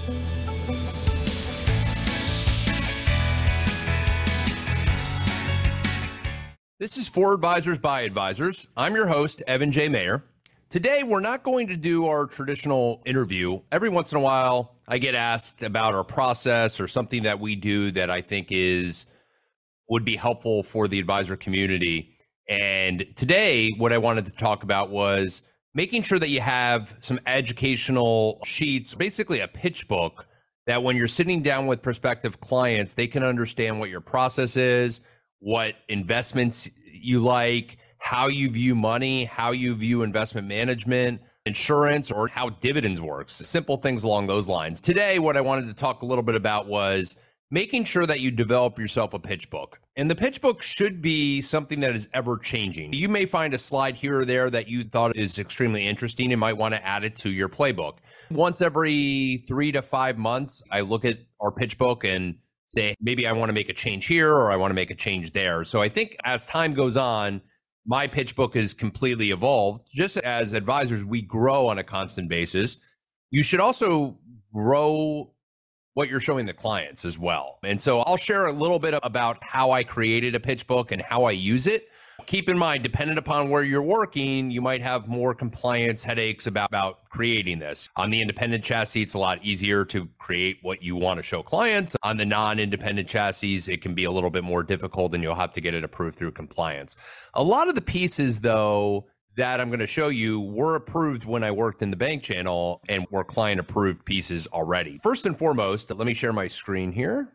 This is For Advisors by Advisors. I'm your host, Evan J. Mayer. Today, we're not going to do our traditional interview. Every once in a while, I get asked about our process or something that we do that I think would be helpful for the advisor community. And today, what I wanted to talk about was making sure that you have some educational sheets, basically a pitch book, that when you're sitting down with prospective clients, they can understand what your process is, what investments you like, how you view money, how you view investment management, insurance, or how dividends works. Simple things along those lines. Today, what I wanted to talk a little bit about was making sure that you develop yourself a pitch book. And the pitch book should be something that is ever changing. You may find a slide here or there that you thought is extremely interesting and might want to add it to your playbook. Once every 3 to 5 months, I look at our pitch book and say, maybe I want to make a change here or I want to make a change there. So I think as time goes on, my pitch book is completely evolved. Just as advisors, we grow on a constant basis. You should also grow what you're showing the clients as well. And so I'll share a little bit about how I created a pitch book and how I use it. Keep in mind, dependent upon where you're working, you might have more compliance headaches about creating this. On the independent chassis, it's a lot easier to create what you want to show clients. On the non-independent chassis, it can be a little bit more difficult and you'll have to get it approved through compliance. A lot of the pieces, though, that I'm going to show you were approved when I worked in the bank channel and were client approved pieces already. First and foremost, let me share my screen here.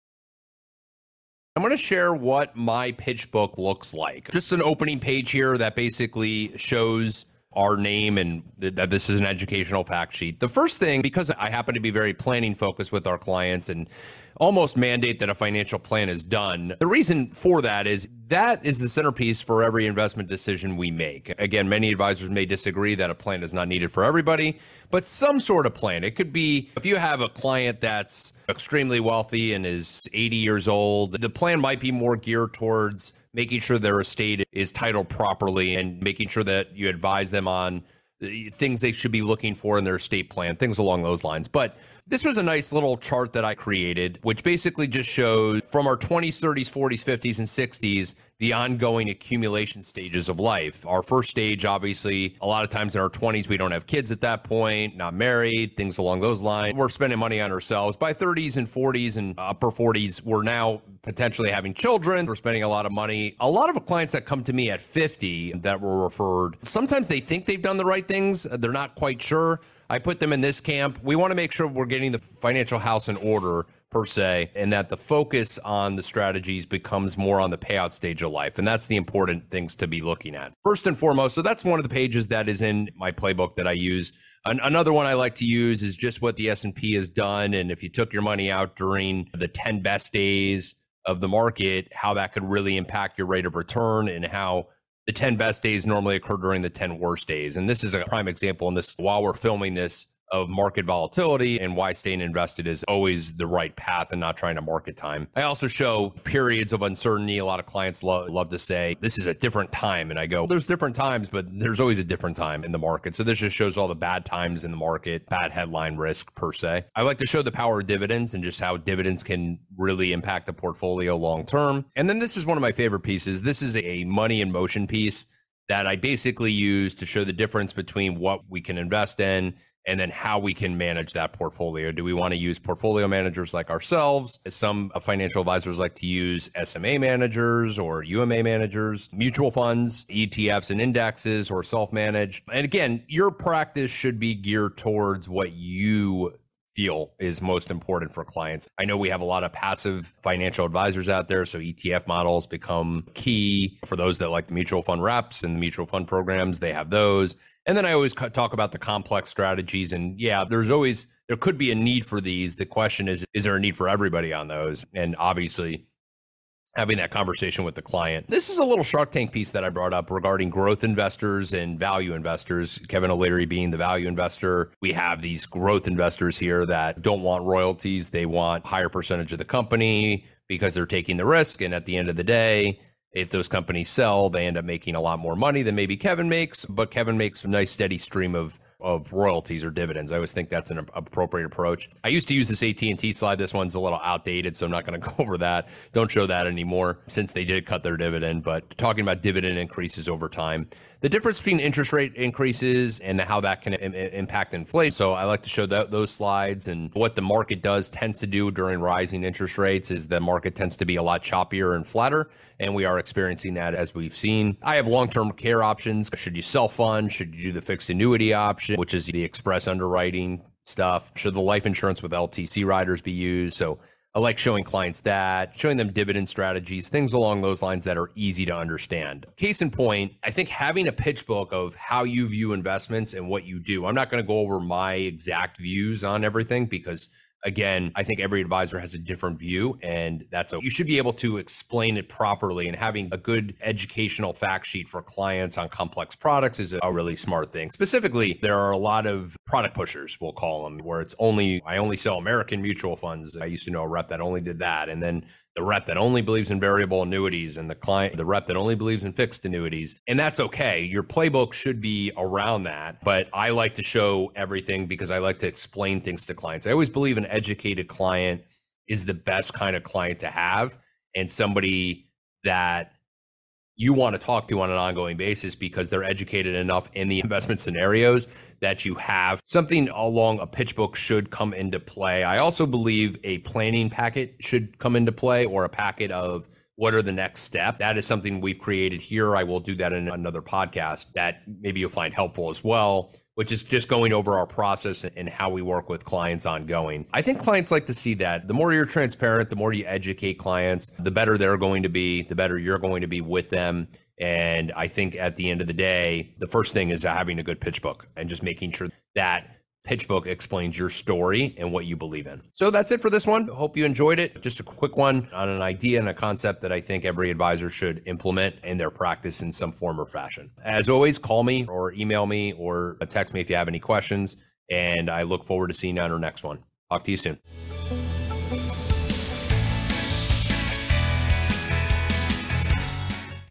I'm going to share what my pitch book looks like. Just an opening page here that basically shows our name and that this is an educational fact sheet. The first thing, because I happen to be very planning focused with our clients and almost mandate that a financial plan is done, the reason for that is the centerpiece for every investment decision we make. Again, many advisors may disagree that a plan is not needed for everybody, but some sort of plan. It could be if you have a client that's extremely wealthy and is 80 years old, the plan might be more geared towards making sure their estate is titled properly and making sure that you advise them on the things they should be looking for in their estate plan, things along those lines. But this was a nice little chart that I created, which basically just shows from our 20s, 30s, 40s, 50s, and 60s, the ongoing accumulation stages of life. Our first stage, obviously, a lot of times in our 20s, we don't have kids at that point, not married, things along those lines. We're spending money on ourselves. By 30s and 40s and upper 40s, we're now potentially having children. We're spending a lot of money. A lot of clients that come to me at 50 that were referred, sometimes they think they've done the right things. They're not quite sure. I put them in this camp. We want to make sure we're getting the financial house in order, per se, and that the focus on the strategies becomes more on the payout stage of life. And that's the important things to be looking at. First and foremost, so that's one of the pages that is in my playbook that I use. Another one I like to use is just what the S&P has done. And if you took your money out during the 10 best days of the market, how that could really impact your rate of return and how the 10 best days normally occur during the 10 worst days. And this is a prime example in this while we're filming this of market volatility and why staying invested is always the right path and not trying to market time. I also show periods of uncertainty. A lot of clients love to say, this is a different time. And I go, there's different times, but there's always a different time in the market. So this just shows all the bad times in the market, bad headline risk per se. I like to show the power of dividends and just how dividends can really impact the portfolio long term. And then this is one of my favorite pieces. This is a money in motion piece that I basically use to show the difference between what we can invest in and then how we can manage that portfolio. Do we want to use portfolio managers like ourselves? Some financial advisors like to use SMA managers or UMA managers, mutual funds, ETFs and indexes, or self-managed. And again, your practice should be geared towards what you feel is most important for clients. I know we have a lot of passive financial advisors out there, so ETF models become key. For those that like the mutual fund reps and the mutual fund programs, they have those. And then I always talk about the complex strategies. And yeah, there could be a need for these. The question is there a need for everybody on those? And obviously, having that conversation with the client. This is a little Shark Tank piece that I brought up regarding growth investors and value investors. Kevin O'Leary being the value investor. We have these growth investors here that don't want royalties. They want higher percentage of the company because they're taking the risk. And at the end of the day, if those companies sell, they end up making a lot more money than maybe Kevin makes, but Kevin makes a nice steady stream of of royalties or dividends. I always think that's an appropriate approach. I used to use this AT&T slide. This one's a little outdated, so I'm not going to go over that. Don't show that anymore since they did cut their dividend, but talking about dividend increases over time. The difference between interest rate increases and how that can impact inflation. So I like to show those slides, and what the market tends to do during rising interest rates is the market tends to be a lot choppier and flatter, and we are experiencing that as we've seen. I have long-term care options. Should you self-fund? Should you do the fixed annuity option, which is the express underwriting stuff? Should the life insurance with LTC riders be used? So I like showing clients that, showing them dividend strategies, things along those lines that are easy to understand. Case in point, I think having a pitch book of how you view investments and what you do. I'm not going to go over my exact views on everything because, again, I think every advisor has a different view, and you should be able to explain it properly, and having a good educational fact sheet for clients on complex products is a really smart thing. Specifically, there are a lot of product pushers, we'll call them, where I only sell American mutual funds. I used to know a rep that only did that. And then the rep that only believes in variable annuities, and the rep that only believes in fixed annuities. And that's okay. Your playbook should be around that. But I like to show everything because I like to explain things to clients. I always believe an educated client is the best kind of client to have, and somebody that you want to talk to on an ongoing basis because they're educated enough in the investment scenarios that you have something along a pitch book should come into play. I also believe a planning packet should come into play, or a packet of what are the next step. That is something we've created here. I will do that in another podcast that maybe you'll find helpful as well, which is just going over our process and how we work with clients ongoing. I think clients like to see that. The more you're transparent, the more you educate clients, the better they're going to be, the better you're going to be with them. And I think at the end of the day, the first thing is having a good pitch book and just making sure that pitch book explains your story and what you believe in. So that's it for this one. Hope you enjoyed it. Just a quick one on an idea and a concept that I think every advisor should implement in their practice in some form or fashion. As always, call me or email me or text me if you have any questions. And I look forward to seeing you on our next one. Talk to you soon.